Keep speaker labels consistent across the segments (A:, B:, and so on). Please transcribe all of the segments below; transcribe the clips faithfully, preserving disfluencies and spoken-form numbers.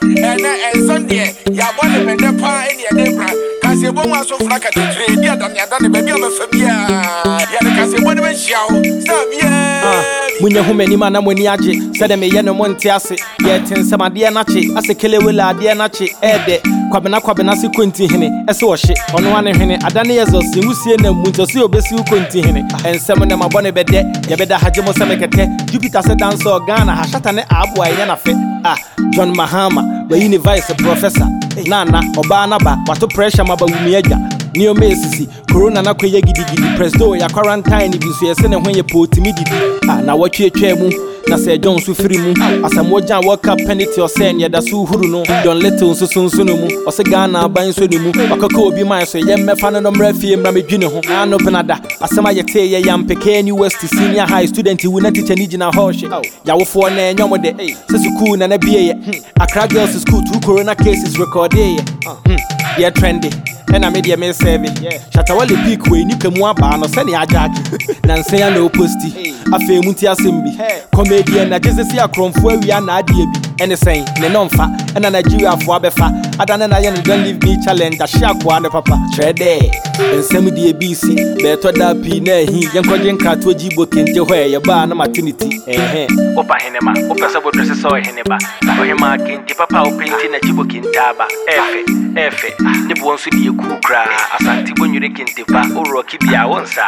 A: and and Sunday, ya want to bend the pie in your neighbor. Cause you won't want so flack at the tree, dear than you done the baby of a familia. Yadaka, you want to show. Stop, yeah.
B: Munya hu mani mana moni age sede me ye no monte ase ye tensamade na che ase kelewela ade na che ede kwabena kwabena se konti hene ese wo hye ono ane hene adane ye zo se wusie na munto se obesi konti hene ensem na mabone bede ye beda haje mo semekete Jupiter se dance organa ha shata ne abo aye na fe ah John Mahama we university professor nana oba na ba wato pressure maba wumi agya ni o mesisi corona na kweye gidigidi presto ya quarantine bi so yese ne ho ye potimi didi ah na watwetwe mu na se John so firi mu asamoja waka penalty o se ne da so huru no John Little so so no mu o se Ghana ban so ne mu akaka obi man so ye mefa no no mrafie mra medwine ho ano benada asema yete ye yampeke ni West Senior High student wu na teacher ni gina ho hwe yawofo na enyo de se school na na bie ye Accra Girls School two corona cases recorded ye they trendy and I made a me save it. Shatawale peak way, you can want ban or send a jack. Nancy and no posty. A famutia simbi. Comedian, I just see a crumb where we are not dear. And the same, Nenonfa, and a Nigeria for Abefa. I don't know, I don't leave me challenge. A shark one, papa. Trade and semi D B C. Better that pine, he, young Kojan Kato Jibo Kinte, where your bar no maternity. Eh, Opa Henema, Opa Sabo dresses or Heneba. Ohima Kinti, Papa, painting a Jibo Kintaba. Efe, Efe, the ones with you. Kukra asanti bonyu rekintipa oro kibia wonsa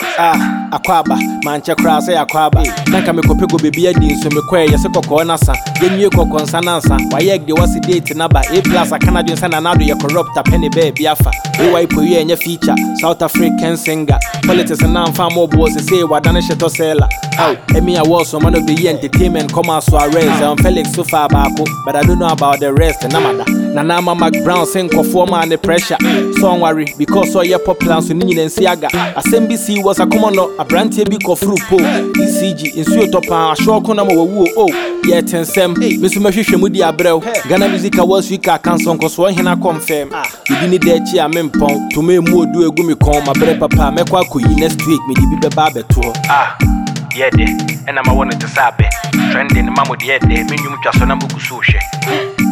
B: ah akwaba manche kra se akwaba nanka mekopego bebia di nso mekwae yese kokko na sa yenwie kokko nsa na nsa wayek de wasi date number A plus akana dwen sa na nado ye corrupt penny baby afa we wai po ye nya feature South African singer politics na mfa mo bo se say wadane sheto sela aw emi awards man of the year entertainment commerce Suarez and Felix so far baako but I don't know about the rest namada na na Mac Brown sing kofo man the pressure. Don't worry, because all your pop plans in Nini and Siaga. A S M B C was a common law, a brand big of fruit po. E C G, in Suotopa, a short corner woo. Oh, yet and Sam, Mister Mashimudi Abreu, Ghana Music Awards week, I can't song cause one hina confirm. You didn't dare chia mempong to me more do a gummy com, my bread papa, make waku next week, me the baby tour. Ah, yeah, and I'm a wanted to sabe. Trending Mamma, yet, the minimum just on a book sushi.